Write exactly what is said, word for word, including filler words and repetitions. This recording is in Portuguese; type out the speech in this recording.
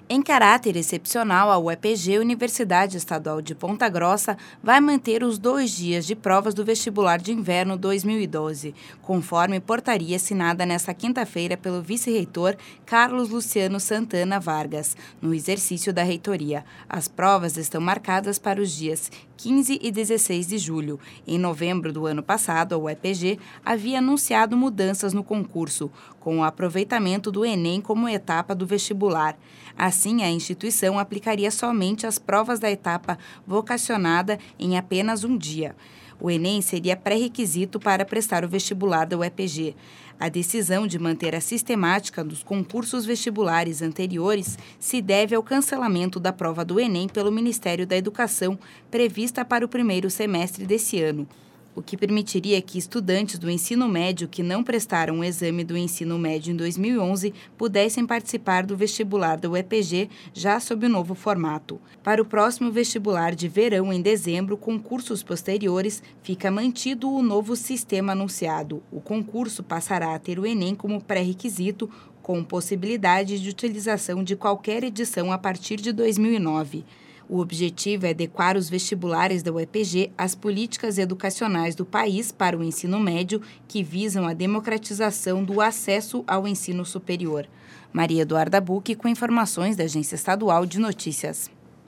Em caráter excepcional, a U E P G, Universidade Estadual de Ponta Grossa, vai manter os dois dias de provas do vestibular de inverno dois mil e doze, conforme portaria assinada nesta quinta-feira pelo vice-reitor Carlos Luciano Santana Vargas, no exercício da reitoria. As provas estão marcadas para os dias quinze e dezesseis de julho. Em novembro do ano passado, a U E P G havia anunciado mudanças no concurso, com o aproveitamento do Enem como etapa do vestibular. Assim, a instituição aplicaria somente as provas da etapa vocacionada em apenas um dia. O Enem seria pré-requisito para prestar o vestibular da U E P G. A decisão de manter a sistemática dos concursos vestibulares anteriores se deve ao cancelamento da prova do Enem pelo Ministério da Educação, prevista para o primeiro semestre desse ano, o que permitiria que estudantes do ensino médio que não prestaram o exame do ensino médio em dois mil e onze pudessem participar do vestibular da U E P G já sob o novo formato. Para o próximo vestibular de verão, em dezembro, com cursos posteriores, fica mantido o novo sistema anunciado. O concurso passará a ter o Enem como pré-requisito, com possibilidade de utilização de qualquer edição a partir de dois mil e nove. O objetivo é adequar os vestibulares da U E P G às políticas educacionais do país para o ensino médio, que visam a democratização do acesso ao ensino superior. Maria Eduarda Bucchi, com informações da Agência Estadual de Notícias.